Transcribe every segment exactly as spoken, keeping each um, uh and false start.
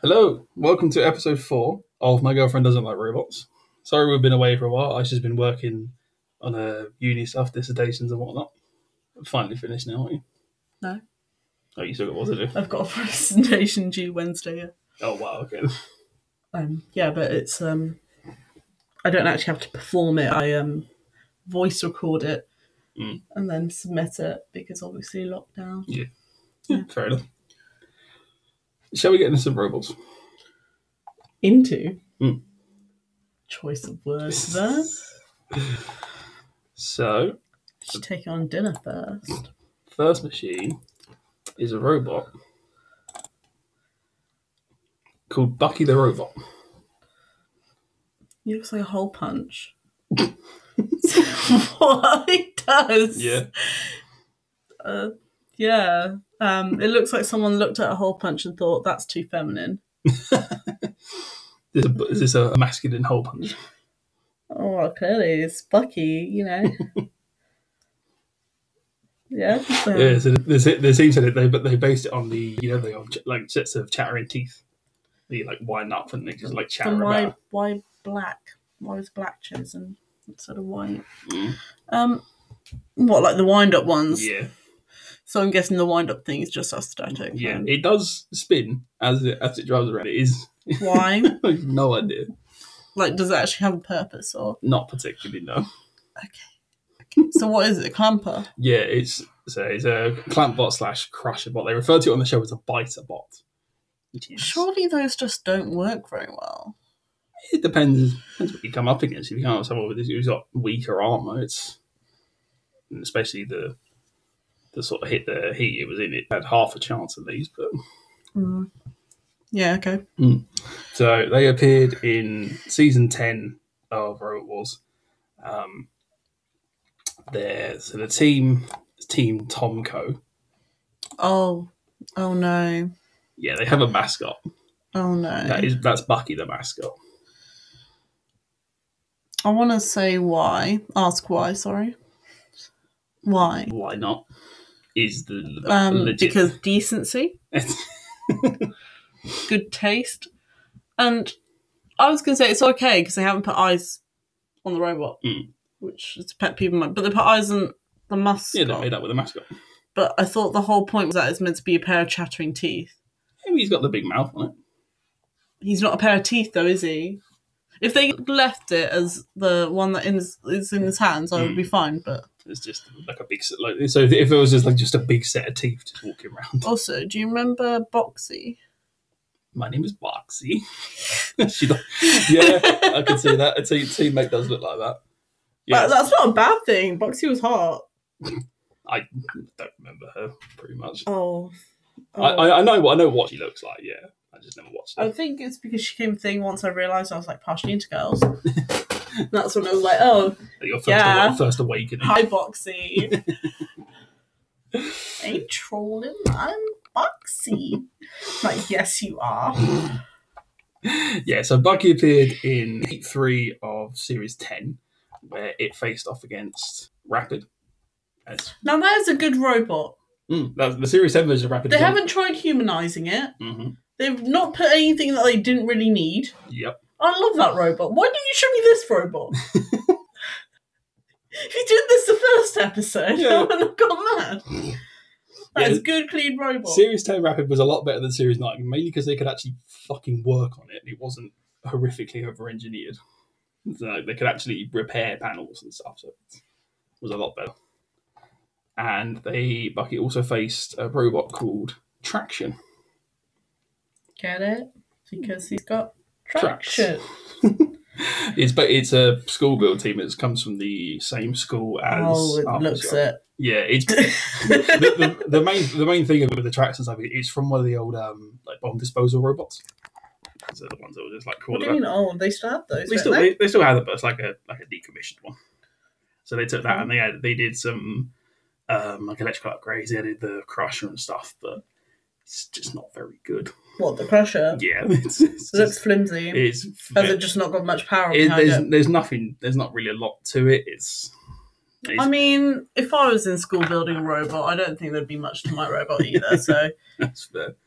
Hello, welcome to episode four of My Girlfriend Doesn't Like Robots. Sorry we've been away for a while. I've just been working on a uni stuff, dissertations and whatnot. I'm finally finished now, aren't you? No. Oh, you still got what to do? I've got a presentation due Wednesday. Yeah. Oh, wow, okay. Um, yeah, but it's um, I don't actually have to perform it. I um, voice record it Mm. and then submit it because obviously lockdown. Yeah. yeah, fair enough. Shall we get into some robots? Into Mm. choice of words there. So, Should take on dinner first. first machine is a robot called Bucky the Robot. He looks like a hole punch. What he does? Yeah. Uh, yeah. Um, it looks like someone looked at a hole punch and thought that's too feminine. Is, a, is this a masculine hole punch? Oh, well, clearly it's Bucky, you know. yeah. So. Yeah, so there's, there seems that they but they based it on the you know the old, like sets of chattering teeth. They like wind up and they just like chatter Then why, about. why black? Why was black chosen instead of white? Mm. Um, what, like the wind-up ones? Yeah, So I'm guessing the wind-up thing is just aesthetic. yeah. then. It does spin as it as it drives around. It is. Why? I have no idea. Like, does it actually have a purpose or? Not particularly, no. Okay. okay. So what is it? A clamper? Yeah, it's so it's a clamp bot slash crusher bot. They refer to it on the show as a biter bot. Which is, Surely those just don't work very well. It depends. Depends what you come up against. If you come up with someone with who's got weaker armor, it's especially the the sort of hit the heat it was in. It had half a chance at least, but. Mm. Yeah. Okay. Mm. So they appeared in season ten of Robot Wars. Um, there, so the team, Team Tomco. Oh. Oh no. Yeah, they have a mascot. Oh no. That is that's Bucky the mascot. I want to say why. Ask why. Sorry. Why? Why not? Is the, the Um, legit? because decency, good taste, and I was going to say it's okay because they haven't put eyes on the robot, Mm. which is a pet peeve of mine. But they put eyes on the mascot. Yeah, they made up with a mascot. But I thought the whole point was that it's meant to be a pair of chattering teeth. Maybe he's got the big mouth on it. He's not a pair of teeth, though, is he? If they left it as the one that is, is in his hands, I would Mm. be fine. But It's just like a big set. Like, so if it was just like just a big set of teeth just walking around. also, do you remember Boxy? My name is Boxy. she, yeah, I can see that. A team, teammate does look like that. Yeah, that's not a bad thing. Boxy was hot. I don't remember her pretty much. Oh, oh. I, I, I know what I know what she looks like. Yeah, I just never watched I it. think it's because she came a thing once I realised I was like partially into girls. That's when I was like, oh, Your first, yeah. awa- first awakening. hi Boxy. Ain't trolling, I'm Boxy. Like, yes you are. Yeah, so Bucky appeared in Heat three of Series ten, where it faced off against Rapid. As, Now that is a good robot. mm, that, the Series ten version of Rapid. They is on- haven't tried humanising it. Mm-hmm. They've not put anything that they didn't really need. Yep. I love that robot. Why didn't you show me this robot? You did this the first episode. Yeah. I would have gone mad. That's Yeah. good, clean robot. Series ten Rapid was a lot better than Series nine, mainly because they could actually fucking work on it. It wasn't horrifically over-engineered. So they could actually repair panels and stuff, so it was a lot better. And they Bucky also faced a robot called Traction. Get it? Because he's got Tracks. traction. It's but it's a school build team. It comes from the same school as. Oh, it Arthur's looks Yard. it. Yeah, it's the, the, the main the main thing with the tracks and stuff. It's from one of the old um like bomb disposal robots. Those are the ones that were just like cool. What do you mean? Oh, they still have those. They don't still they? they, they still have it, but it's like a like a decommissioned one. So they took that and they had they did some um like electrical upgrades. They added the crusher and stuff, but it's just not very good. What, the crusher? Yeah, it's, it's It looks just, flimsy. it's Has it just not got much power it, behind there's it? there's nothing. There's not really a lot to it. It's. it's I mean, if I was in school building a robot, I don't think there'd be much to my robot either. So that's fair.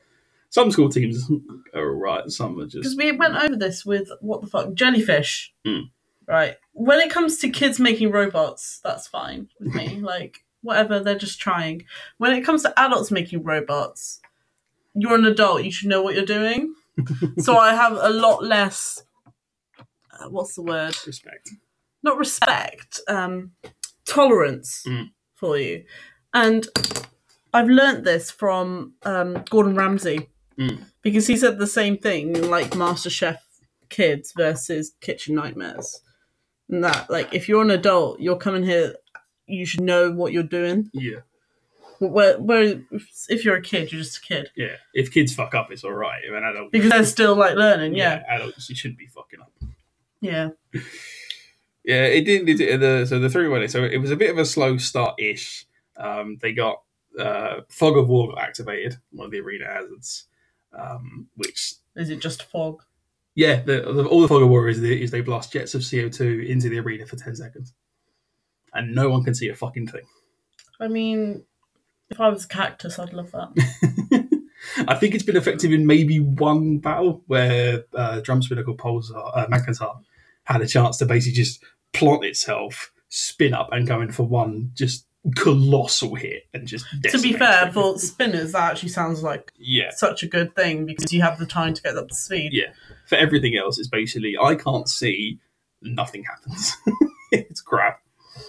Some school teams are alright, some are just... Because we went over this with, what the fuck, jellyfish. Mm. Right. When it comes to kids making robots, that's fine with me. Like, whatever, they're just trying. When it comes to adults making robots, you're an adult, you should know what you're doing. So I have a lot less, uh, what's the word? Respect. Not respect, um, tolerance Mm. for you. And I've learnt this from um, Gordon Ramsay. Mm. Because he said the same thing, like MasterChef Kids versus Kitchen Nightmares. And that, like, if you're an adult, you're coming here, you should know what you're doing. Yeah. Where, where if you're a kid, you're just a kid. Yeah. If kids fuck up, it's alright. If an adult... Because they're still, like, learning, yeah. yeah. Adults, you shouldn't be fucking up. Yeah. Yeah, it didn't. It, it, the, so the three went in. So it was a bit of a slow start-ish. Um, they got uh, Fog of War got activated, one of the arena hazards, um, which... Is it just fog? Yeah, the, the, all the Fog of War is, the, is they blast jets of C O two into the arena for ten seconds. And no one can see a fucking thing. I mean, if I was a cactus, I'd love that. I think it's been effective in maybe one battle where uh, drum spinner called Pulsar, uh, Magnetar had a chance to basically just plant itself, spin up, and go in for one just colossal hit and just To be decimate fair, everything. for spinners, that actually sounds like Yeah. such a good thing because you have the time to get up to speed. Yeah. For everything else, it's basically, I can't see, nothing happens. It's crap.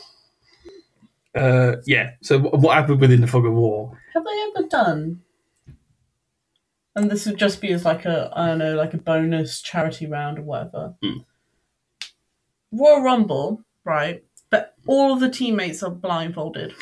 Uh, yeah, so what happened within the Fog of War? Have they ever done? And this would just be as like a, I don't know, like a bonus charity round or whatever. Mm. Royal Rumble, right? But all of the teammates are blindfolded.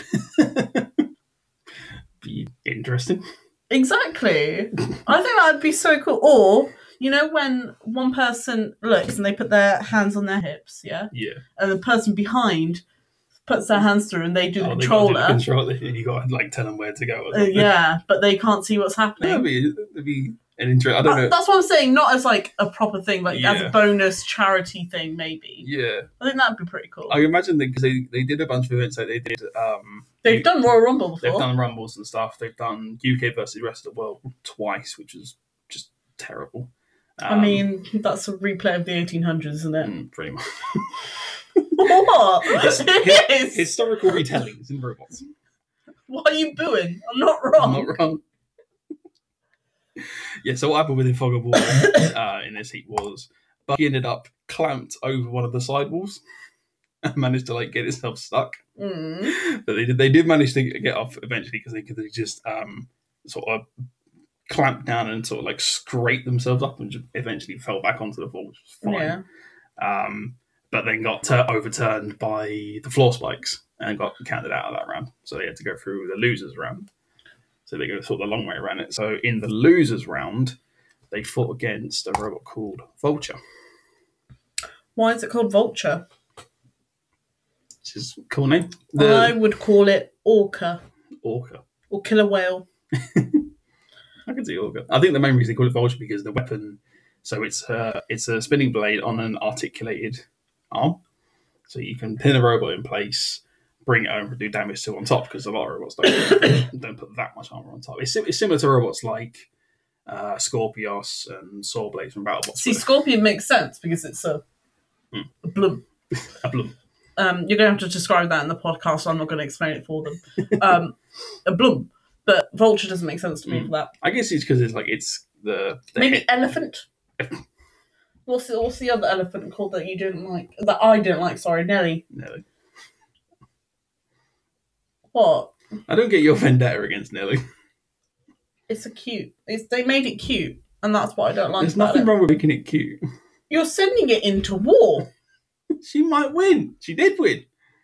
Be interesting. Exactly. I think that'd be so cool. Or, you know, when one person looks and they put their hands on their hips, yeah? Yeah. And the person behind puts their hands through and they do the Oh, they gotta do controller. the controller. And you got to like tell them where to go. Or Uh, something. yeah, but they can't see what's happening. That'd be, that'd be an interest. I don't Uh, know. That's what I'm saying, not as like a proper thing, like as Yeah. a bonus charity thing, maybe. Yeah. I think that'd be pretty cool. I imagine that because they, they did a bunch of events. Like they did. Um, They've U- done Royal Rumble before. They've done Rumbles and stuff. They've done U K versus the rest of the world twice, which was just terrible. I Um, mean, that's a replay of the eighteen hundreds, isn't it? mm, pretty much. What? His- It is. Historical retellings in robots. Why are you booing? I'm not wrong. I'm not wrong. Yeah, so what happened with the Fog of War uh, in this heat was Bucky ended up clamped over one of the sidewalls and managed to like get itself stuck. Mm. But they did they did manage to get off eventually because they could they just um, sort of clamp down and sort of like scrape themselves up and just eventually fell back onto the floor, which was fine. Yeah. Um, but then got uh, overturned by the floor spikes and got counted out of that round. So they had to go through the losers round. So they go sort of the long way around it. So in the losers round, they fought against a robot called Vulture, Why is it called Vulture? which is a cool name. I The would call it Orca Orca. or Killer Whale. I can see Orca. I think the main reason they call it Vulture because the weapon. So it's uh, it's a spinning blade on an articulated arm. So you can pin a robot in place, bring it over and do damage to on top because a lot of robots don't, don't put that much armor on top. It's, it's similar to robots like uh, Scorpios and Saw Blades from BattleBots. See, Scorpion makes sense because it's a, Hmm. a bloom. A bloom. Um, you're going to have to describe that in the podcast, so I'm not going to explain it for them. Um, a bloom. But Vulture doesn't make sense to me Hmm. for that. I guess it's because it's like it's the, the Maybe head- elephant. What's the, what's the other elephant called that you didn't like? That I didn't like, sorry, Nelly. Nelly. What? I don't get your vendetta against Nelly. It's a cute. It's They made it cute, and that's what I don't like There's about nothing it. wrong with making it cute. You're sending it into war. She might win. She did win.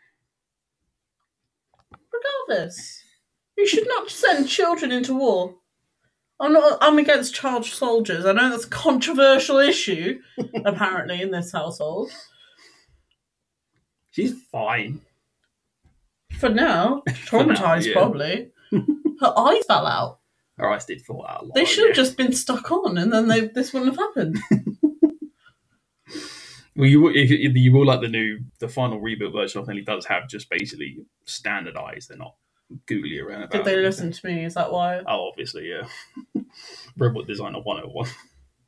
Regardless. You should not send children into war. I'm not. I'm against child soldiers. I know that's a controversial issue, apparently, in this household. She's fine. For now, For now, traumatized yeah. probably. Her eyes fell out. Her eyes did fall out a lot. They should have yeah. just been stuck on, and then they this wouldn't have happened. Well, you, if, if you will like the new, the final rebuilt version of Nelly does have just basically standard eyes. They're not googly around about. Did they it. listen to me? Is that why? Oh, obviously, yeah. Robot Designer one oh one.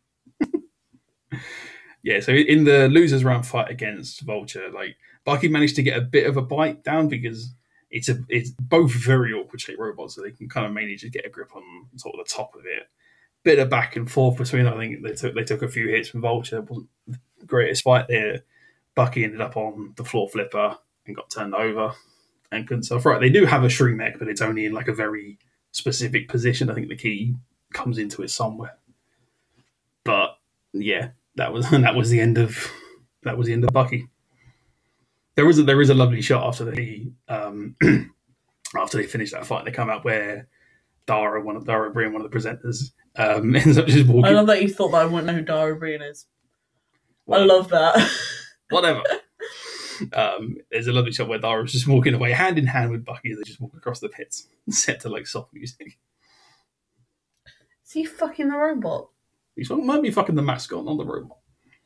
Yeah, so in the losers round fight against Vulture, like Bucky managed to get a bit of a bite down because it's a it's both very awkward shaped robots, so they can kind of mainly just get a grip on sort of the top of it. Bit of back and forth between. I think they took they took a few hits from Vulture. It wasn't the greatest fight there. Bucky ended up on the floor flipper and got turned over and couldn't self right. They do have a shriek mech, but it's only in like a very specific position. I think the key comes into it somewhere. But yeah. That was that was the end of that was the end of Bucky. There was a, there is a lovely shot after they um, after they finish that fight. They come out where Dara, one of Dara Breen, one of the presenters, um, ends up just walking. I love that you thought that I wouldn't know who Dara Breen is. Well, I love that. Whatever. Um, there's a lovely shot where Dara's just walking away, hand in hand with Bucky. They just walk across the pits, set to like soft music. Is he fucking the robot? He's might be fucking the mascot, not the robot.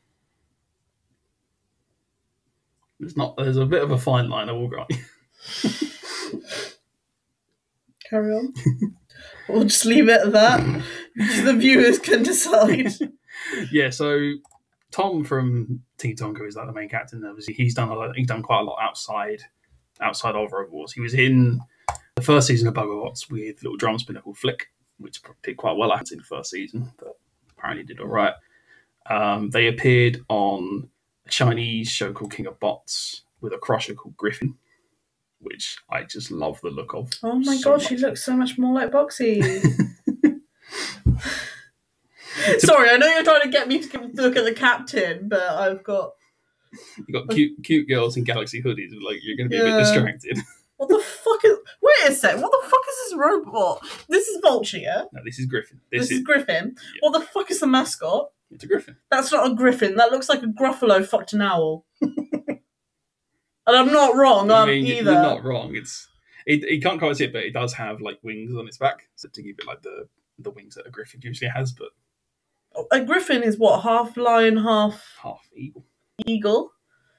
There's not. There's a bit of a fine line, I will grant you. Carry on. We'll just leave it at that. The viewers can decide. Yeah. So Tom from Teen Tonka is like the main captain. Obviously, he's done a lot, he's done quite a lot outside outside of Rogue Wars. He was in the first season of Buggerbots with little drum spinner called Flick, which did quite well in the first season, but apparently did all right. Um, they appeared on a Chinese show called King of Bots with a crusher called Griffin, which I just love the look of. Oh my so god, much. she looks so much more like Boxy. Sorry, I know you're trying to get me to look at the captain, but I've got... You got cute cute girls in Galaxy hoodies, like you're going to be Yeah. a bit distracted. What the fuck is... Wait a sec, what the fuck is this robot? This is Vulture, yeah? No, this is Griffin. This, This, is, is, Griffin. Yeah. What the fuck is the mascot? it's a Griffin. That's not a griffin. That looks like a Gruffalo fucked an owl. And I'm not wrong I um, mean, either. you're not wrong. It's it, it can't quite see it, but it does have like wings on its back, so to give it like the the wings that a Griffin usually has, but A griffin is what? Half lion, half half eagle. eagle?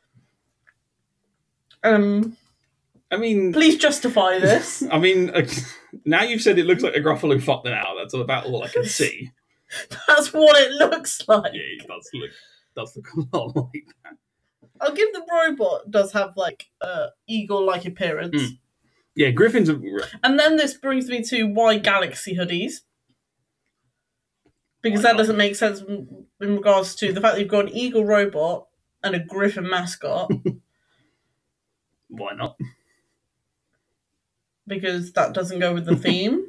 Um, I mean, please justify this. I mean, uh, now you've said it looks like a Gruffalo fucked an owl. That's about all I can see. That's what it looks like. Yeah, it does look does look a lot like that. I'll give the robot does have like a eagle-like appearance. Mm. Yeah, Griffins are... And then this brings me to why Galaxy hoodies. Because Why that not? doesn't make sense in, in regards to the fact that you've got an eagle robot and a griffin mascot. Why not? Because that doesn't go with the theme.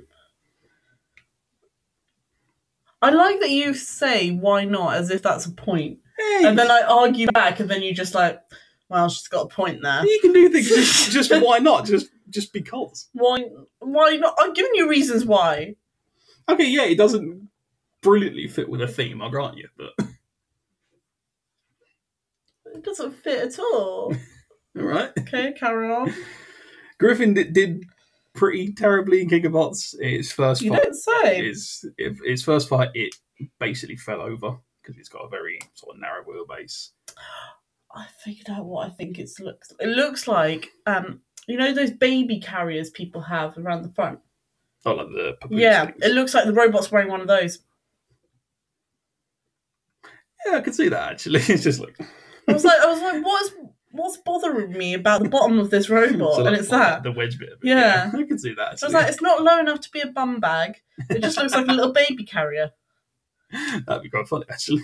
I like that you say why not as if that's a point. Hey, And then I argue back and then you just like, well, she's got a point there. you can do things just, just why not? Just just because. Why why not? I'm giving you reasons why. Okay, yeah, it doesn't brilliantly fit with a theme, I'll grant you, but It doesn't fit at all. all right. Okay, carry on. Griffin did, did pretty terribly in King of Bots. Its first You fight don't say. is if its first fight it basically fell over because it's got a very sort of narrow wheelbase. I figured out what I think it looks. It looks like um, you know those baby carriers people have around the front. Oh, like the papoose Yeah, things. it looks like the robot's wearing one of those. Yeah, I could see that actually. It's just like I was like, I was like, what is what's bothering me about the bottom of this robot? so like, and it's like that. the wedge bit of it. Yeah. I can see that. Actually. So I was like, it's not low enough to be a bum bag. It just looks like a little baby carrier. That'd be quite funny, actually.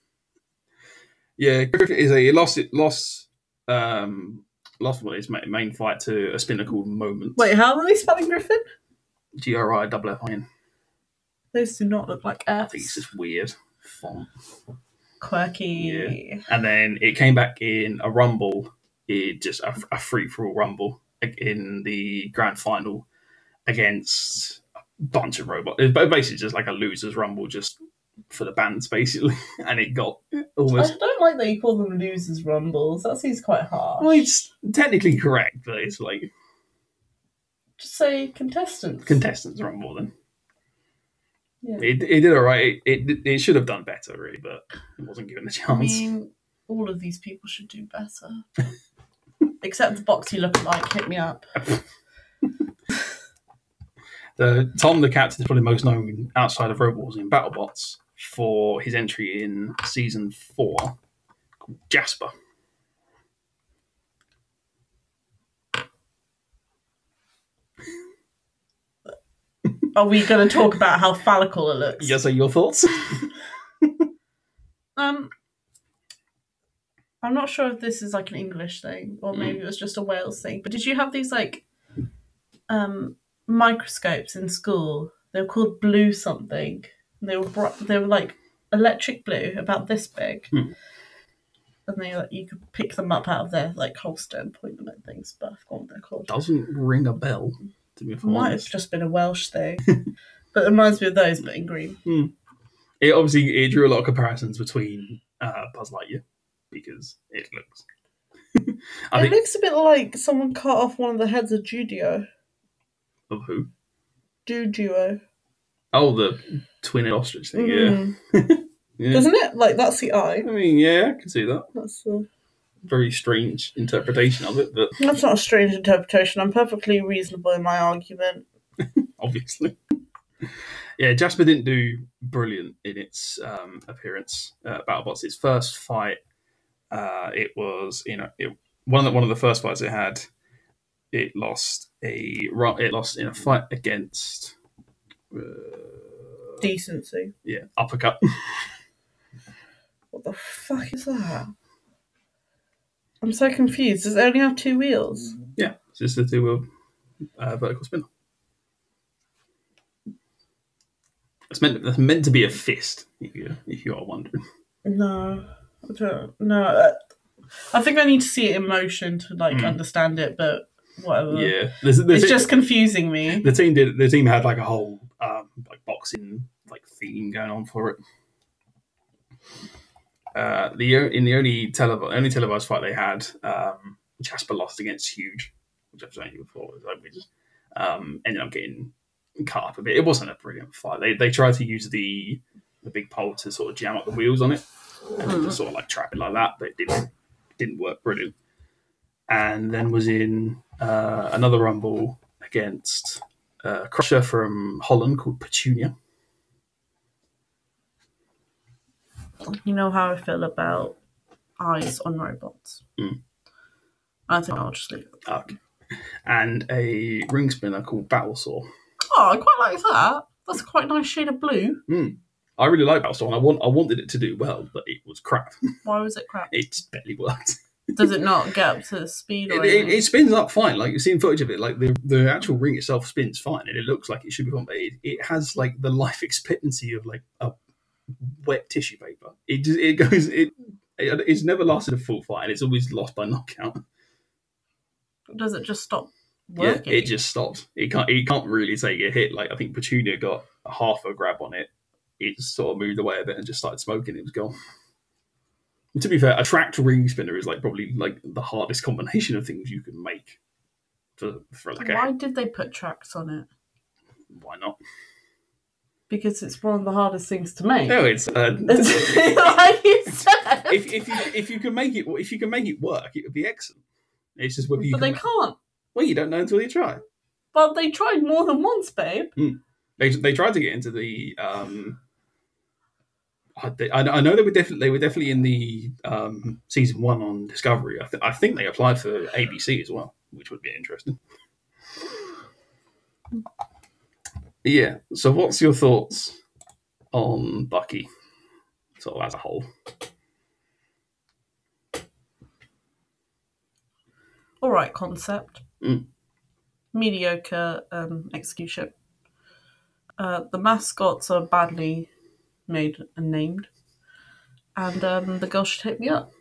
Yeah, Griffin is a he lost it lost um lost one of his main, main fight to a spinner called Moment. Wait, how are they spelling Griffin? G R I double F I N. Those do not look like I think it's F's. just weird font. Quirky. And then it came back in a rumble, it just a, a free for all rumble in the grand final against a bunch of robots. It was basically just like a losers rumble, just for the bands basically, and it got I almost. don't like that you call them losers rumbles. That seems quite harsh. Well, it's technically correct, but it's like Just say contestants. contestants rumble. Then Yeah. it, it did all right. It, it it should have done better, really, but it wasn't given the I chance. mean, all of these people should do better. Except the Boxy lookalike hit me up. The The Tom the Captain is probably most known outside of Robot Wars in BattleBots for his entry in season four, called Jasper. Are we going to talk about how phallical it looks? Yes, are your thoughts? um, I'm not sure if this is like an English thing or maybe Mm. it was just a Wales thing. But did you have these like um microscopes in school? They were called blue something. They were bri- they were like electric blue, about this big, Mm. and they like, you could pick them up out of their like holster and point them at things. But I forgot what they're called. Doesn't ring a bell, to be It might have honest. just been a Welsh thing, but it reminds me of those, but in green. Mm. It obviously it drew a lot of comparisons between uh, Buzz Lightyear because it looks. I It think looks a bit like someone cut off one of the heads of Judio. of who? Judio. Oh, the twin ostrich thing. Mm. Yeah. Yeah. Doesn't it? Like, that's the eye. I mean, yeah, I can see that. That's the... Very strange interpretation of it, but That's not a strange interpretation. I'm perfectly reasonable in my argument. obviously. Yeah, Jasper didn't do brilliant in its um, appearance at BattleBots. Its first fight, uh, it was you know it, one of the, one of the first fights it had. It lost a ru- it lost in a fight against uh, Decency. yeah uppercut. What the fuck is that? I'm so confused. Does it only have two wheels? Yeah, it's just a two wheel uh, vertical spinner. It's meant that's meant to be a fist. If you if you are wondering. No. I don't No. uh, I think I need to see it in motion to, like, Mm. understand it, but whatever. Yeah, there's, there's It's just confusing me. the team did. The team had like a whole um, like boxing like theme going on for it. Uh, the in the only televised only televised fight they had, um, Jasper lost against Huge, which I've shown you before. Like we just um, ended up getting cut up a bit. It wasn't a brilliant fight. They they tried to use the the big pole to sort of jam up the wheels on it and Mm. just sort of like trap it like that, but it didn't didn't work brilliant. And then was in uh, another rumble against a crusher from Holland called Petunia. You know how I feel about eyes on robots. Mm. I think I'll just leave it. Okay. And a ring spinner called Battlesaw. Oh, I quite like that. That's a quite nice shade of blue. Mm. I really like Battlesaw, and I want I wanted it to do well, but it was crap. Why was it crap? It just barely worked. Does it not get up to speed or It, it, anything? it spins up fine. Like you've seen footage of it. Like the, the actual ring itself spins fine, and it looks like it should be fine. But it, it has like the life expectancy of like a wet tissue paper. It just it goes it, it it's never lasted a full fight, and it's always lost by knockout. Does it just stop Yeah, working? it just stops. It can't. It can't really take a hit. Like I think Petunia got a half a grab on it. It sort of moved away a bit and just started smoking. It was gone. To be fair, a tracked ring spinner is like probably like the hardest combination of things you can make. For for like Why a did they put tracks on it? why not? Because it's one of the hardest things to make. No, it's uh, like you said. if if you if you can make it if you can make it work, it would be excellent. It's just whether you But can they can't. well, you don't know until you try. But they tried more than once, babe. They they tried to get into the. Um, I, they, I I know they were definitely they were definitely in the um, season one on Discovery. I, th- I think they applied for A B C as well, which would be interesting. Yeah. So, what's your thoughts on Bucky, sort of as a whole? All right, concept. Mm. Mediocre um, execution. Uh, the mascots are badly made and named. And um, the girl should hit me up.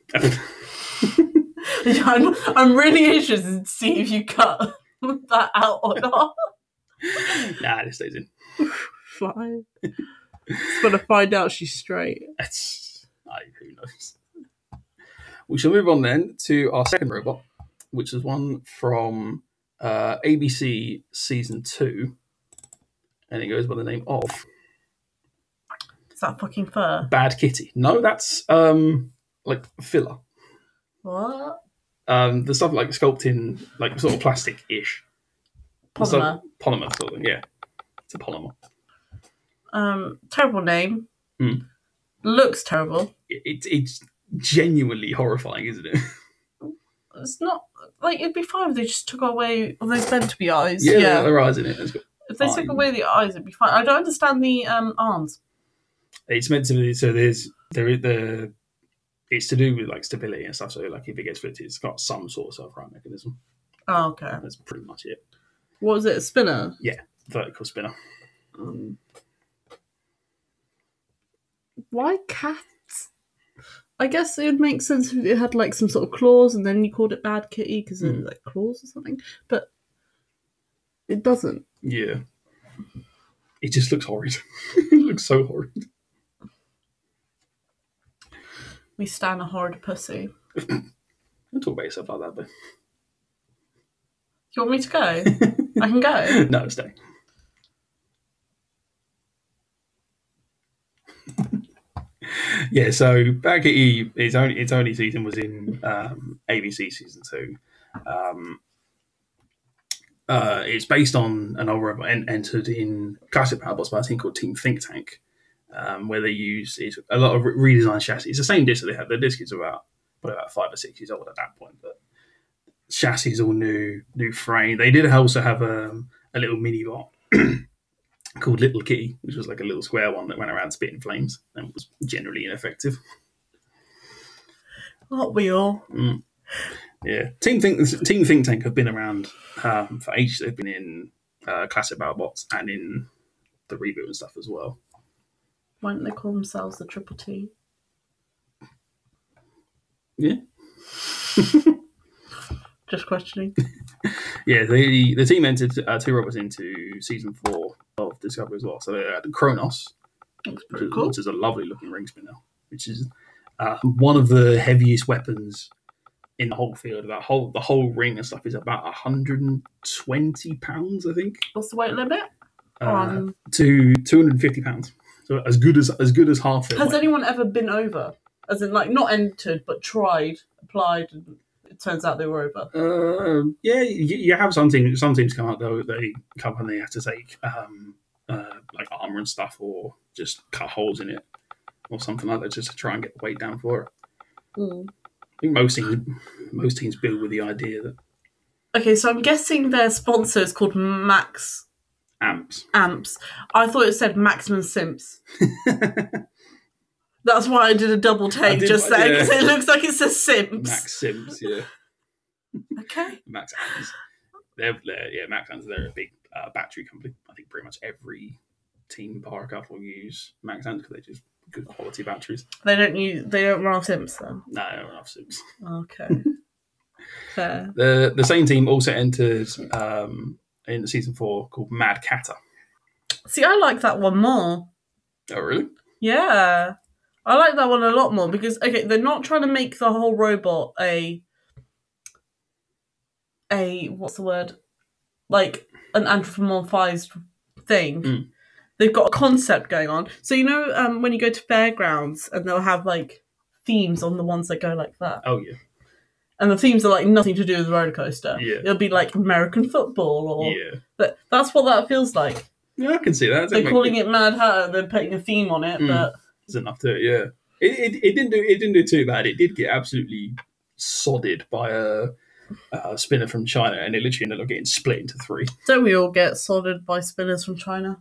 I'm, I'm really interested to see if you cut that out or not. Nah, this stays in. Fine. Just want to find out she's straight. It's, I, who knows? We shall move on then to our second robot, which is one from uh, A B C season two, and it goes by the name of Is that fucking fur? Bad Kitty. No, that's um like filler. What? Um, the stuff like sculpting, like sort of plastic-ish. The Polymer. stuff- polymer sort of thing, yeah. It's a polymer. Um, terrible name. Mm. Looks terrible. It, it, it's genuinely horrifying, isn't it? It's not like it'd be fine if they just took away. Well, they're meant to be eyes. Yeah, Yeah. there are eyes in it. It's got- If they fine. took away the eyes, it'd be fine. I don't understand the um arms. It's meant to be so. There's there is the. It's to do with like stability and stuff. So like if it gets flipped, it's got some sort of self-right mechanism. Oh, okay. That's pretty much it. What was it? A spinner? Vertical spinner. Um, why cats? I guess it would make sense if it had like some sort of claws, and then you called it Bad Kitty because it Mm. was like claws or something. But it doesn't. Yeah. It just looks horrid. It looks so horrid. We stand a horrid pussy. Don't talk about yourself like that, but You want me to go? I can go. no, stay. Yeah, so Bad Kitty, its only its only season was in um, A B C season two. Um, uh, it's based on an old robot en- entered in classic Powerbots by a team called Team Think Tank, um, where they use it's a lot of re- redesigned chassis. It's the same disc that they had. The disc is about probably about five or six years old at that point, but chassis is all new, new frame. They did also have um, a little mini bot called Little Kitty, which was like a little square one that went around spitting flames and was generally ineffective. Aren't we all? Mm. Yeah, Team Think Team Think Tank have been around um, for ages. They've been in uh, classic Battlebots and in the reboot and stuff as well. Why don't they call themselves the Triple T? Yeah, Just questioning. yeah. The the team entered uh, two robots into season four of Discovery as well. So they had Kronos, Looks which pretty is, cool. which is a lovely looking ring spinner, which is uh, one of the heaviest weapons in the whole field. That whole the whole ring and stuff is about one hundred twenty pounds, I think, What's the weight limit? uh, On to two hundred fifty pounds. So as good as as good as half it. has anyone ever been over? As in, like, not entered, but tried, applied, and it turns out they were over. Uh, yeah, you, you have some teams. Some teams come out though. They come and they have to take um, uh, like armor and stuff, or just cut holes in it, or something like that, just to try and get the weight down for it. Mm. I think most teams most teams build with the idea that Okay, so I'm guessing their sponsor is called Max amps. Amps. I thought it said Maximum Simps. That's why I did a double take did- just there, because yeah. it looks like it says Simps. Max Sims, yeah, Okay. Max Amps. They're, they're yeah, Max Amps. They're a big uh, battery company. I think pretty much every team power cup will use Max Amps because they're just good quality batteries. They don't use. They don't run off Simps then. No, not enough Sims. Okay. Fair. The the same team also entered um, in season four called Mad Catter. See, I like that one more. Oh, really? Yeah. I like that one a lot more because, okay, they're not trying to make the whole robot a. a. What's the word? Like an anthropomorphized thing. Mm. They've got a concept going on. So, you know, um, when you go to fairgrounds and they'll have like themes on the ones that go like that. Oh, yeah. And the themes are like nothing to do with the roller coaster. Yeah. It'll be like American football or. Yeah. But that's what that feels like. Yeah, I can see that. They're calling it Mad Hatter, they're putting a theme on it, Mm. but. There's enough to it, yeah. It, it, it didn't do it didn't do too bad. It did get absolutely sodded by a, a spinner from China, and it literally ended up getting split into three. Don't we all get sodded by spinners from China?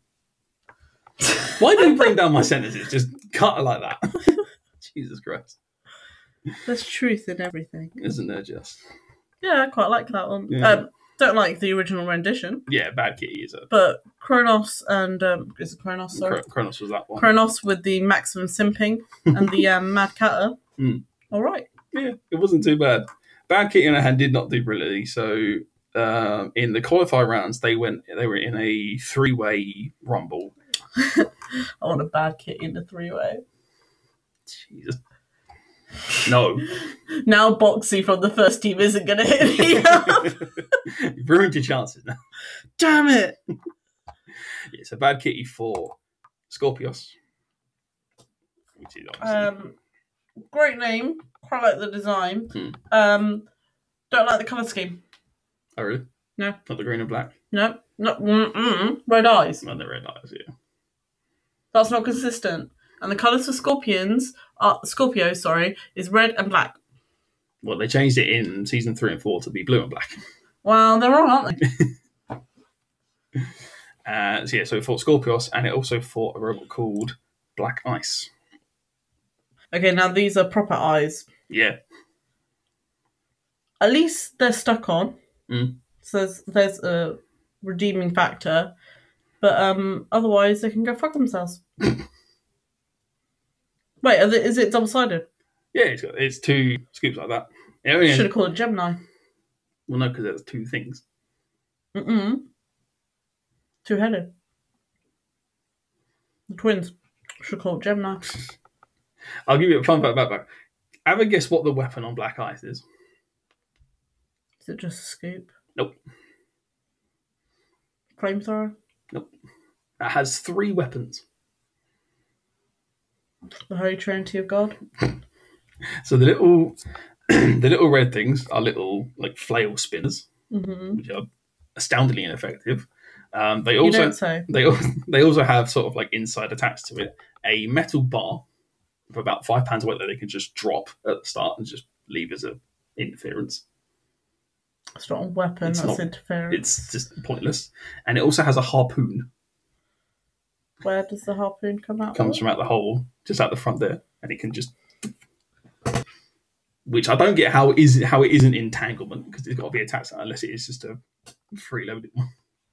Why do you bring down my sentences? Just cut it like that. Jesus Christ. There's truth in everything. Isn't there just? Yeah, I quite like that one. Yeah. Um, don't like the original rendition, Yeah, Bad Kitty is a. but Kronos and um, is it Kronos? Sorry, Chron- Kronos was that one. Kronos with the maximum simping and the um, Mad Catter. Mm. All right. Yeah, it wasn't too bad. Bad Kitty and hand did not do brilliantly. So um, in the qualifier rounds, they went. They were in a three-way rumble. I want a Bad Kitty in the three way. Jesus. No, Now Boxy from the first team isn't going to hit me up. you've ruined your chances now. Damn it. Yeah, so Bad Kitty for Scorpios, which is obviously Um, great name. Quite like the design. Hmm. Um, don't like the colour scheme. oh really? No. Not the green and black? No. No. Mm-mm. Red eyes. Well, the red eyes, yeah. That's not consistent. And the colours for scorpions, are, Scorpio, sorry, is red and black. Well, they changed it in season three and four to be blue and black. Well, they're wrong, aren't they? uh, so yeah, so it fought Scorpios, and it also fought a robot called Black Ice. Okay, now these are proper eyes. Yeah. At least they're stuck on. Mm. So there's, there's a redeeming factor. But um, otherwise, they can go fuck themselves. Wait, are they, is it double-sided? Yeah, it's, got, it's two scoops like that. Yeah, yeah. Should have called it Gemini. Well, no, because there's two things. Mm-mm. Two-headed. The twins. Should call it Gemini. I'll give you a fun fact about that. Have a guess what the weapon on Black Ice is? Is it just a scoop? Nope. Flamethrower? Nope. It has three weapons. The Holy Trinity of God? So the little the little red things are little like flail spinners, Mm-hmm. which are astoundingly ineffective. Um, they You also don't say. they al- they also have sort of like inside attached to it a metal bar of about five pounds weight that they can just drop at the start and just leave as a interference. It's not a weapon, It's that's not- interference. It's just pointless. And it also has a harpoon. Where does the harpoon come out? Comes from? from out the hole, just out the front there, and it can just. Which I don't get how it is how it isn't entanglement, because it's got to be attached unless it is just a freeloaded one.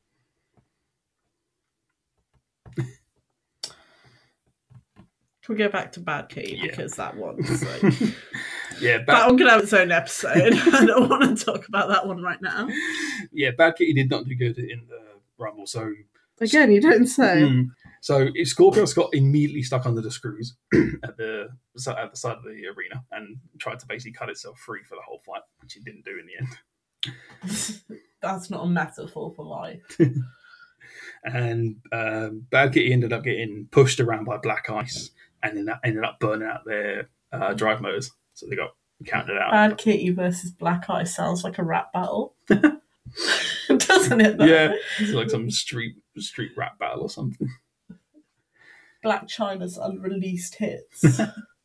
Can we go back to Bad Kitty? Yeah. Because that one's like... Yeah, that bad, one could have its own episode. I don't want to talk about that one right now. yeah, Bad Kitty did not do good in the Rumble, so Again, you don't say. Mm. So if Scorpius got immediately stuck under the screws at the at the side of the arena and tried to basically cut itself free for the whole fight, which it didn't do in the end. That's not a metaphor for life. And um, Bad Kitty ended up getting pushed around by Black Ice, and then that ended up burning out their uh, drive motors. So they got counted out. Bad Kitty versus Black Eye sounds like a rap battle. Doesn't it, though? Yeah, it's like some street street rap battle or something. Black China's unreleased hits.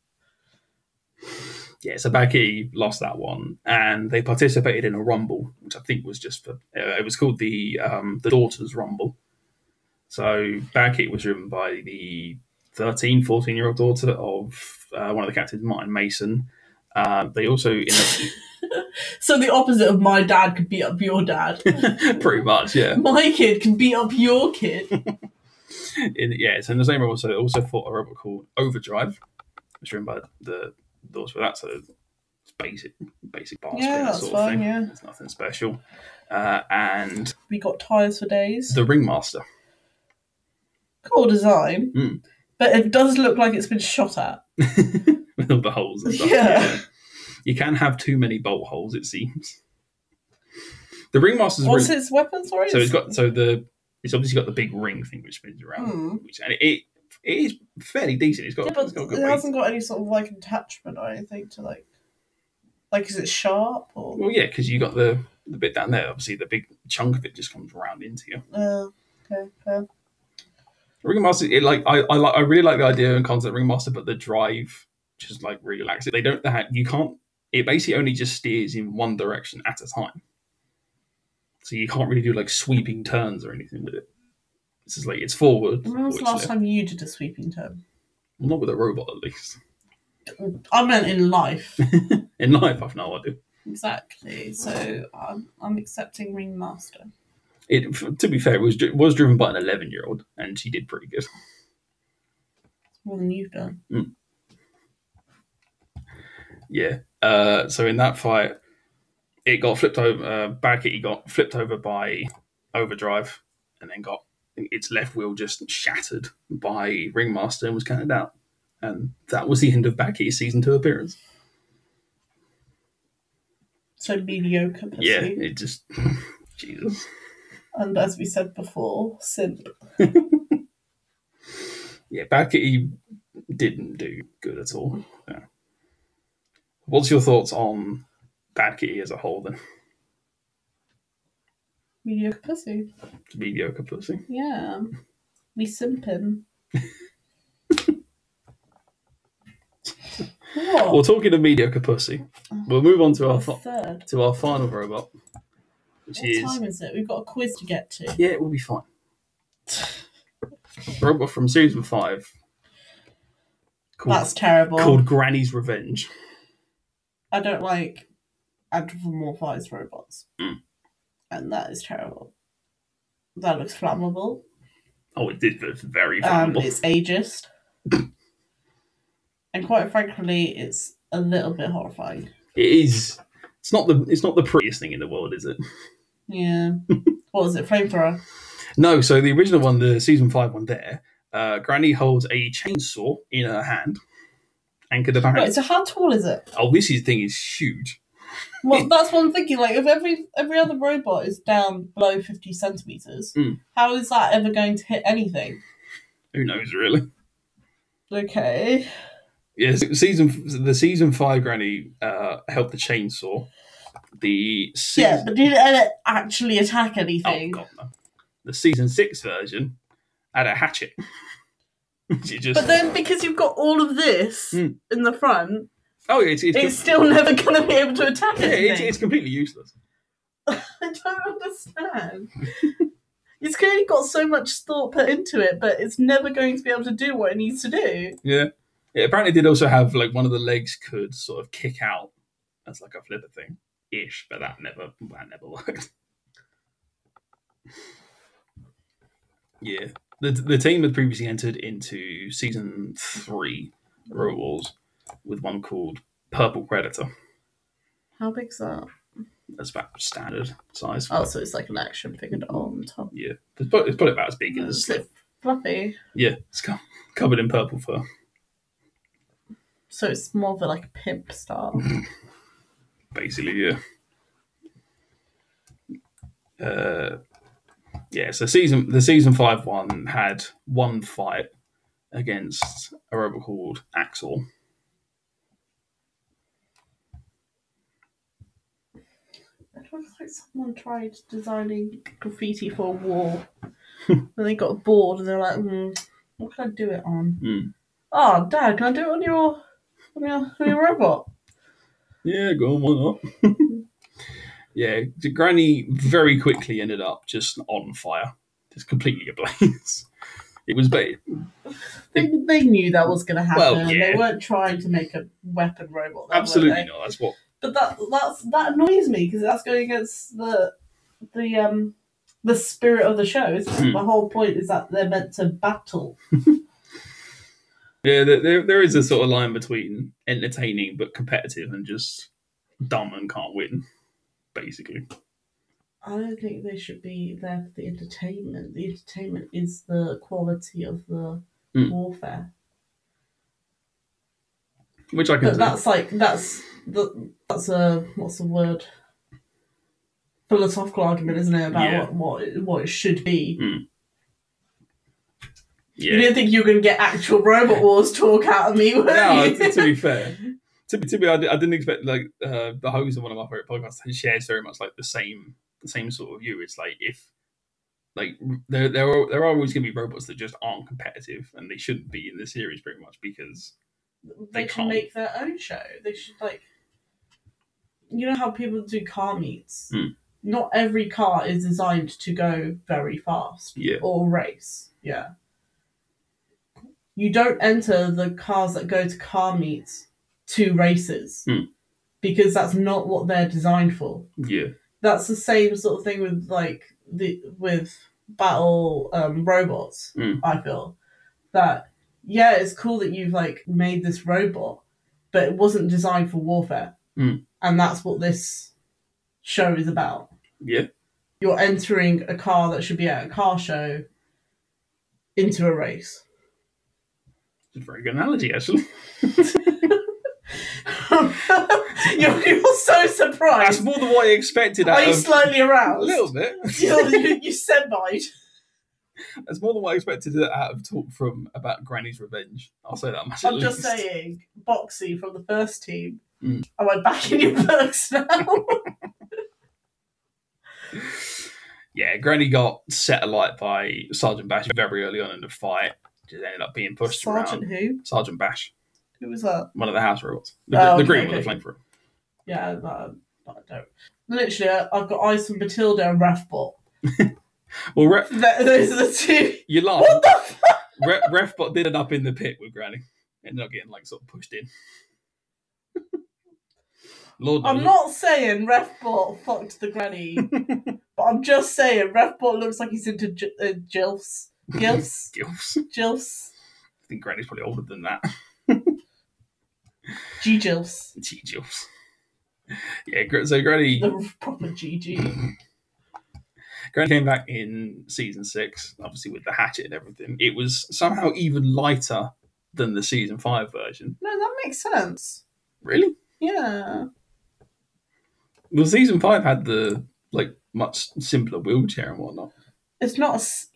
Yeah, so Bad Kitty lost that one, and they participated in a rumble, which I think was just for. Uh, it was called the um, the Daughters Rumble. So Bad Kitty was driven by the thirteen, fourteen year old daughter of uh, one of the captains, Martin Mason. Uh, they also, in the, So the opposite of my dad could beat up your dad. pretty much, yeah, My kid can beat up your kid. in, yeah. So in the same rumble, so they also fought a robot called Overdrive, which was driven by the daughters for that. So it's basic, basic bar Yeah, spinner that's sort fine, of thing. yeah. It's nothing special. Uh, and We got tyres for days. the Ringmaster. Cool design. Mm. But it does look like it's been shot at. With all the holes and stuff. Yeah. You can have too many bolt holes, it seems. The Ringmaster's What's ring, its weapon, sorry? so it's got so the it's obviously got the big ring thing which spins around, Hmm. which and it, it it is fairly decent. It's got, Yeah, but it's got a it good weight. hasn't got any sort of like attachment or anything to like... Like, is it sharp or... Well, yeah, because you got the the bit down there. Obviously, the big chunk of it just comes round into you. Uh, okay, fair. Ringmaster, it like I I like I really like the idea and concept of Ringmaster, but the drive just like really lacks it. They don't have you can't. It basically only just steers in one direction at a time, so you can't really do like sweeping turns or anything with it. It's just like it's forward. When was or the it's last left. time you did a sweeping turn? Well, not with a robot, at least. I meant in life. In life, I've no idea. Exactly. So I'm, I'm accepting Ringmaster. It, to be fair, it was it was driven by an eleven-year-old, and she did pretty good. More than you've done. Yeah. Uh, so in that fight, it got flipped over. Uh, Bad Kitty got flipped over by Overdrive, and then got its left wheel just shattered by Ringmaster and was counted out. And that was the end of Bad Kitty's season two appearance. So mediocre pussy. Yeah, it just Jesus. And as we said before, simp. Yeah, Bad Kitty didn't do good at all. Yeah. What's your thoughts on Bad Kitty as a whole then? Mediocre pussy. Mediocre pussy. Yeah. We simping. What? Well, talking of mediocre pussy, we'll move on to our fi- third. to our final robot, which What is time is it? We've got a quiz to get to. yeah, it will be fine. Robot from season five. Called, That's terrible. Called Granny's Revenge. I don't like anthropomorphized robots. Mm. And that is terrible. That looks flammable. Oh, it did look very Um, flammable. it's ageist. And quite frankly, it's a little bit horrifying. It is. It's not the. It's not the prettiest thing in the world, is it? Yeah. What was it? Flamethrower? No. So the original one, the season five one, there, uh, Granny holds a chainsaw in her hand, and could apparently. Right, so how tall is it? Oh, this is, thing is huge. Well, that's what I'm thinking. Like, if every every other robot is down below fifty centimeters, Mm. how is that ever going to hit anything? Who knows, really? Okay. Yes, season the season five Granny uh, held the chainsaw. The season, Yeah, but did it actually attack oh anything? god no. The season six version had a hatchet. She just But then, because you've got all of this Mm. in the front, oh it's it's, it's still never going to be able to attack yeah, anything. it's, it's completely useless. I don't understand. It's clearly got so much thought put into it, but it's never going to be able to do what it needs to do. Yeah. It apparently did also have like one of the legs could sort of kick out as like a flipper thing ish, but that never that never worked. Yeah. The the team had previously entered into season three Robot Wars with one called Purple Predator. How big's that? That's about standard size. Oh, so it's like an action figure doll on top. Yeah. It's probably, it's probably about as big Is as it fluffy? yeah, it's co- covered in purple fur. So it's more of a, like a pimp style. Basically, yeah. Uh, yeah, so season the season five one had one fight against a robot called Axel. It looks like someone tried designing graffiti for a wall. And they got bored and they're like, hmm, what can I do it on? Mm. Oh, Dad, can I do it on your on your, on your robot? Yeah, go on, why not? Yeah, Granny very quickly ended up just on fire, just completely ablaze. It was bad. They, they knew that was going to happen. Well, yeah. They weren't trying to make a weapon robot. That, Absolutely were they? not. That's what. But that that's that annoys me because that's going against the the um the spirit of the show. Isn't it? Hmm. The whole point is that they're meant to battle. Yeah, there there is a sort of line between entertaining but competitive and just dumb and can't win, basically. I don't think they should be there for the entertainment. The entertainment is the quality of the Hmm. warfare. Which I can But see. that's like that's the that's a what's the word? Philosophical argument, isn't it, about Yeah. what what it, what it should be. Mm. You Yeah. didn't think you were going to get actual Robot Wars talk out of me, were No, you? to, to be fair, to, be- to be, I, di- I didn't expect like uh, the host of one of my favorite podcasts shares very much like the same, the same sort of view. It's like if, like there, there are there are always going to be robots that just aren't competitive, and they shouldn't be in the series pretty much because They They should can't. make their own show. They should like, you know how people do car meets. Hmm. Not every car is designed to go very fast yeah, or race. Yeah. You don't enter the cars that go to car meets to races Hmm. because that's not what they're designed for. yeah, That's the same sort of thing with like the with battle um, robots. Hmm. I feel that yeah, it's cool that you've like made this robot, but it wasn't designed for warfare, Hmm. and that's what this show is about. yeah. You're entering a car that should be at a car show into a race. It's a very good analogy, actually. you're, you're so That's surprised. more than what I expected. Out Are you of, slightly a aroused? little bit. you, you, you semi. That's more than what I expected out of talk from about Granny's Revenge. I'll say that much. at I'm just least. saying, Boxy from the first team. Mm. Am I back in your books now? Yeah, Granny got set alight by Sergeant Bash very early on in the fight. Just ended up being pushed Sergeant around. who? Sergeant Bash. Who was that? One of the house robots. The, Oh, the okay, green okay. one, the flamethrower. Yeah, no, I don't. Literally, I- I've got Ice and Matilda and Refbot. Well, Re- Th- those are the two. you laugh. What the fuck? Re- Refbot did end up in the pit with Granny. Ended up getting like sort of pushed in. Lord knows. I'm not saying Refbot fucked the granny, but I'm just saying Refbot looks like he's into j- uh, Jilfs. Gilfs? Gilfs. Jilfs? I think Granny's probably older than that. G Jilfs. G Gilfs. Yeah, Gr- so Granny. The proper G G. Granny came back in season six, obviously with the hatchet and everything. It was somehow even lighter than the season five version. No, that makes sense. Really? Yeah. Well, season five had the like much simpler wheelchair and whatnot. It's not a. S-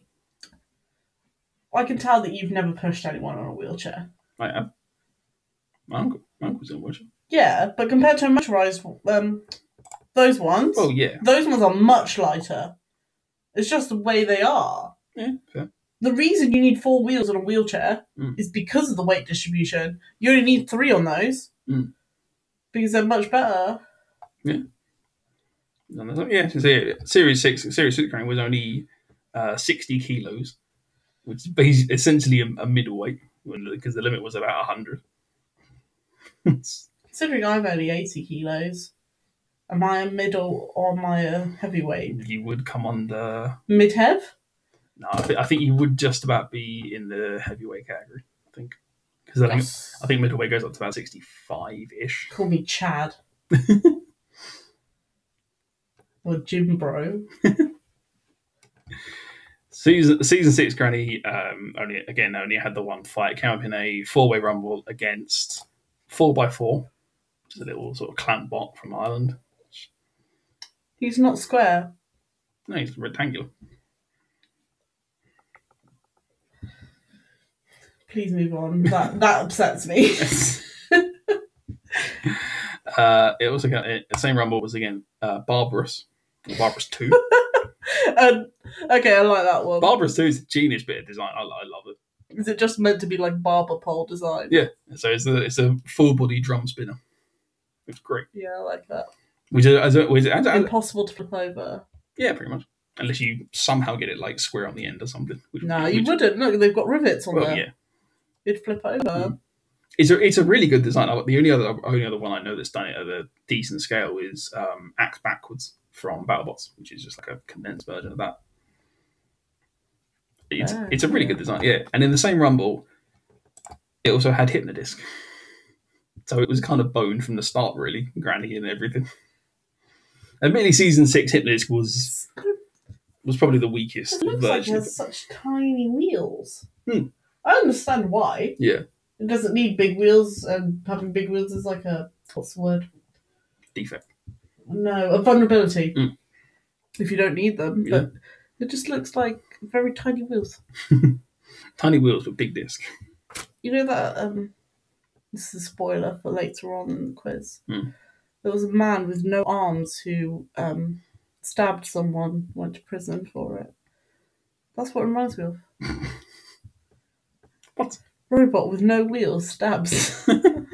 I can tell that you've never pushed anyone on a wheelchair. I have. My uncle, my uncle's in a wheelchair. Yeah, but compared to a motorised, um, those ones, Oh yeah, those ones are much lighter. It's just the way they are. yeah, fair. The reason you need four wheels on a wheelchair Mm. is because of the weight distribution. You only need three on those Mm. because they're much better. Yeah, so yeah, Series six, Series six Granny was only uh, sixty kilos, which is basically essentially a, a middleweight because the limit was about one hundred. Considering I'm only eighty kilos, am I a middle or am I a heavyweight? You would come under. Mid-hev? No, I, th- I think you would just about be in the heavyweight category. I think because I think Yes. I think middleweight goes up to about sixty-five ish. Call me Chad. Or Jim Bro. Season season six Granny um, only again only had the one fight. Came up in a four way rumble against four by four, which is a little sort of clan bot from Ireland. He's not square. No, he's rectangular. Please move on. That that upsets me. uh, it also got the same rumble was again uh, Barbarous. Barbarous two. um, okay, I like that one. Barbarous two is a genius bit of design. I, I love it. Is it just meant to be like barber pole design? Yeah, so it's a it's a full body drum spinner. It's great. Yeah, I like that. Which is, as a, which, as a, Impossible to flip over. yeah, pretty much. Unless you somehow get it like square on the end or something. Which, No, which, you wouldn't. Look, they've got rivets on Well, there. yeah, You'd flip over. Mm. it's a it's a really good design. The only other only other one I know that's done it at a decent scale is um, Axe Backwards from BattleBots, which is just like a condensed version of that. It's Oh, it's a really yeah. good design, yeah. And in the same rumble, it also had Hypnodisc, so it was kind of bone from the start, really, Granny and everything. Admittedly, season six Hypnodisc was was probably the weakest It looks like it version. of has it. such tiny wheels. Hmm. I understand why. Yeah, It doesn't need big wheels, and having big wheels is like a what's the word? defect. No, a vulnerability. Mm. If you don't need them, Yeah. but it just looks like very tiny wheels. Tiny wheels with big disc. You know that um, this is a spoiler for later on in the quiz. Mm. There was a man with no arms who um stabbed someone, went to prison for it. That's what it reminds me of. What? Robot with no wheels stabs.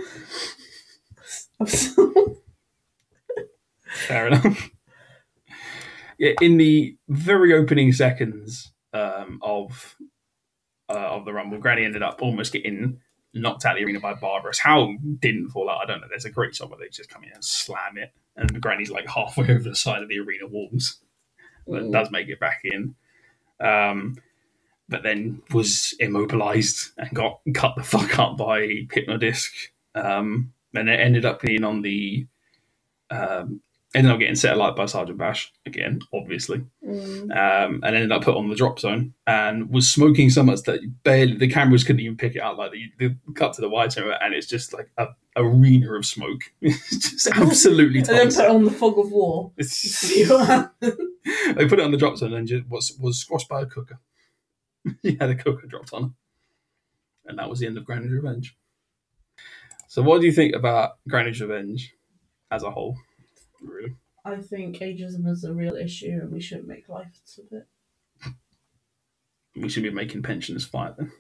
I'm so- Fair enough. Yeah, in the very opening seconds um, of uh, of the Rumble, Granny ended up almost getting knocked out of the arena by Barbarous. How didn't fall out, I don't know. There's a great shot where they just come in and slam it, and Granny's like halfway over the side of the arena walls. But it does make it back in. Um, but then was immobilized and got cut the fuck up by Hypnodisc. Um, and it ended up being on the um, ended up getting set alight by Sergeant Bash again, obviously, Mm. um, and ended up put on the drop zone and was smoking so much that barely the cameras couldn't even pick it out. Like the, the cut to the wide camera, and it's just like a arena of smoke. It's just absolutely And then toxic. put on the fog of war. See what happens. They put it on the drop zone and just was was squashed by a cooker. He had a cooker dropped on her, and that was the end of Granny's Revenge. So, what do you think about Granny's Revenge as a whole? Really? I think ageism is a real issue and we shouldn't make light of it. We should be making pensioners fight then.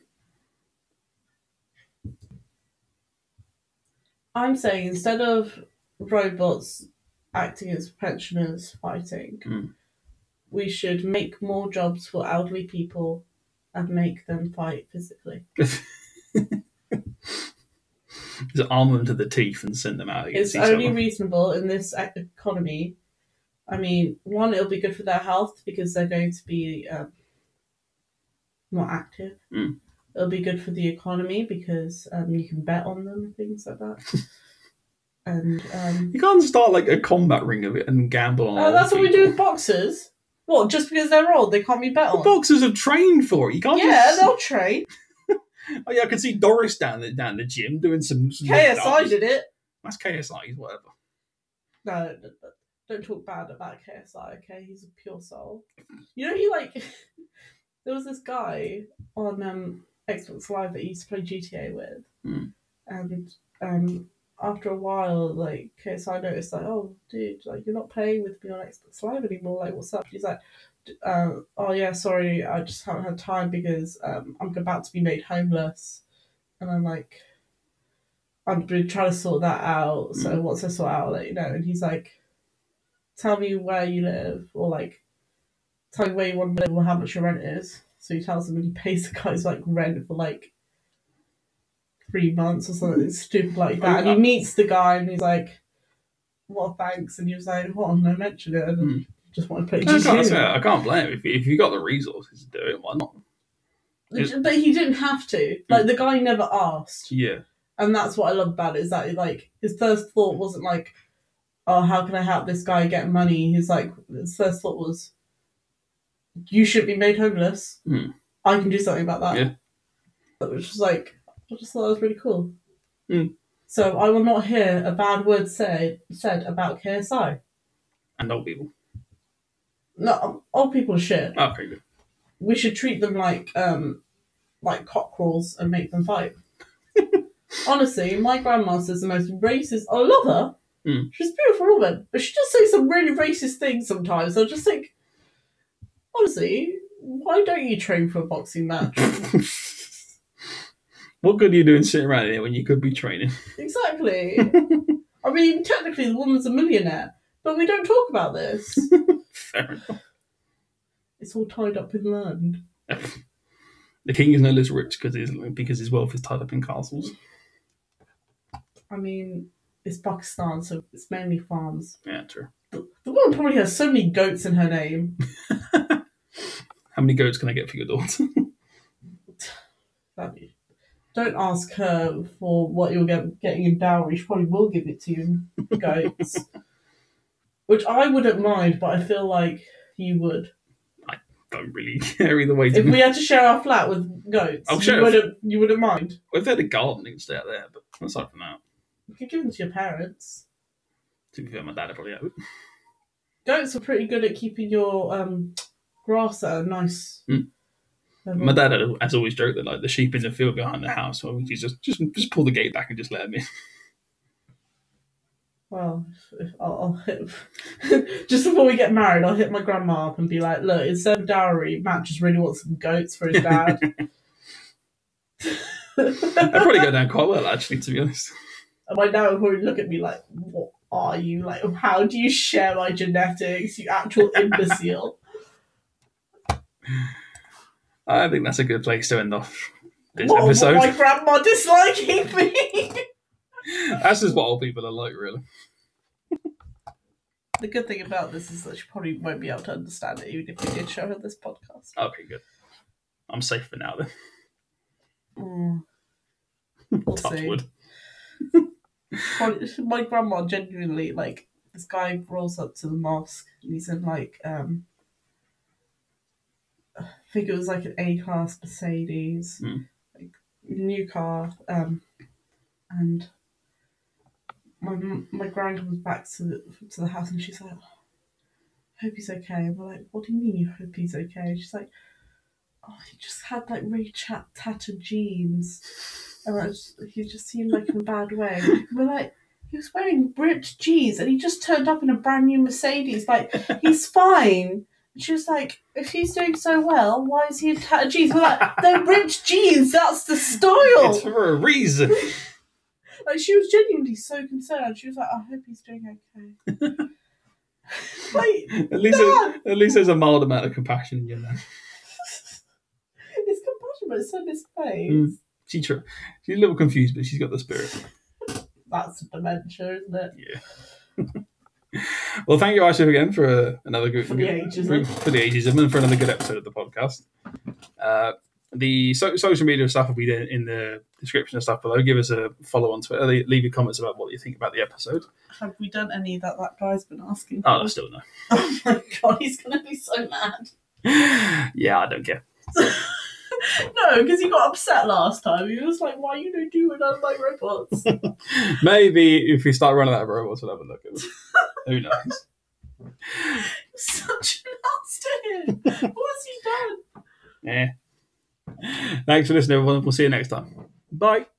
I'm saying instead of robots acting as pensioners fighting, Mm. we should make more jobs for elderly people and make them fight physically. Just arm them to the teeth and send them out against It's each only other. reasonable in this e- economy. I mean, one, it'll be good for their health because they're going to be um, more active. Mm. It'll be good for the economy because um, you can bet on them and things like that. and um, You can't start like a combat ring of it and gamble on oh, old that's what we do people. with boxers. What, just because they're old, they can't be bet The on? boxers have trained for it. You can't Yeah, just... they'll train. Oh yeah, I can see Doris down the down the gym doing some. some K S I lift-ups. did it. That's K S I, whatever. No, no, no, don't talk bad about K S I, okay? He's a pure soul. You know, he like... there was this guy on um, Xbox Live that he used to play G T A with. Mm. And um, after a while, like, K S I noticed, like, oh, dude, like, you're not playing with me on Xbox Live anymore. Like, what's up? He's like, uh, oh, yeah, sorry, I just haven't had time because um, I'm about to be made homeless. And I'm like... I've been trying to sort that out, so Mm. once I sort out, I'll let you know. And he's like, tell me where you live, or like, tell me where you want to live, or how much your rent is. So he tells him, and he pays the guy's like rent for like three months or something stupid like that. And he meets the guy, and he's like, "What, thanks?" And he was like, "What? No, mention it." And Mm. just want to play I G T A. can't, say, I can't blame him. If, if you got the resources to do it, why not? But he didn't have to. Like, the guy never asked. Yeah. And that's what I love about it, is that, like, his first thought wasn't like, oh, how can I help this guy get money? He's like, his first thought was, you should be made homeless. Mm. I can do something about that. Yeah. It was just like, I just thought that was really cool. Mm. So I will not hear a bad word said said about K S I. And old people. No, old people are shit. Okay, good. We should treat them like um, like cockerels and make them fight. Honestly, my grandma says the most racist... I love her. Mm. She's a beautiful woman. But she does say some really racist things sometimes. I just think, honestly, why don't you train for a boxing match? What good are you doing sitting around here when you could be training? Exactly. I mean, technically the woman's a millionaire, but we don't talk about this. Fair enough. It's all tied up in land. The king is no less rich because his, because his wealth is tied up in castles. I mean, it's Pakistan, so it's mainly farms. Yeah, true. The, the woman probably has so many goats in her name. How many goats can I get for your daughter? That'd be... Don't ask her for what you're get, getting in dowry. She probably will give it to you in goats. Which I wouldn't mind, but I feel like you would. I don't really care either way. To If be... we had to share our flat with goats, I'll you, share wouldn't, you wouldn't mind. Well, if they had a garden, they could stay out there, but aside from that, You could give them to your parents. to be fair, my dad would probably have it. Goats are pretty good at keeping your um, grass at a nice Mm. level. My dad had, has always joked that like the sheep in the field behind the house, well, we just just just pull the gate back and just let them in. Well, if, if I'll, I'll hit... just before we get married, I'll hit my grandma up and be like, look, instead of dowry, Matt just really wants some goats for his dad. That'd probably go down quite well, actually, to be honest. And my dad would probably look at me like, what are you? Like, how do you share my genetics, you actual imbecile? I think that's a good place to end off this What, episode. my grandma disliking me? That's just what old people are like, really. The good thing about this is that she probably won't be able to understand it, even if we did show her this podcast. Okay, good. I'm safe for now, then. Mm. We'll Touch see. wood. Probably- My grandma genuinely, like, this guy rolls up to the mosque and he's in, like, um, I think it was like an A-class Mercedes, Mm. like, new car, um, and my my gran comes back to the, to the house and she's like, I hope he's okay. And we're like, what do you mean you hope he's okay? And she's like, oh, he just had like really chat, tattered jeans. And I just, he just seemed like in a bad way. And we're like, he was wearing ripped jeans and he just turned up in a brand new Mercedes. Like, he's fine. And she was like, if he's doing so well, why is he in tattered jeans? We're like, they're ripped jeans. That's the style. It's for a reason. Like, she was genuinely so concerned. She was like, I hope he's doing okay. Like, At least, Dad! at least there's a mild amount of compassion in you now. It's compassion, but it's on his face. Mm. She tr- she's a little confused, but she's got the spirit. That's dementia, isn't it? Yeah. Well, thank you, Aisha, again for uh, another good For the good- ageism. for, for the ageism and for another good episode of the podcast. Uh, the so- social media stuff will be in, in the description and stuff below. Give us a follow on Twitter. Le- Leave your comments about what you think about the episode. Have we done any that that guy's been asking? Oh, for? no, still no. Oh my god, he's gonna be so mad. Yeah, I don't care. No, because he got upset last time. He was like, "Why you don't do it? I like robots." Maybe if we start running out of robots, we'll have a look at them. Who knows? Such an ass to him. What's he done? Yeah. Thanks for listening, everyone. We'll see you next time. Bye.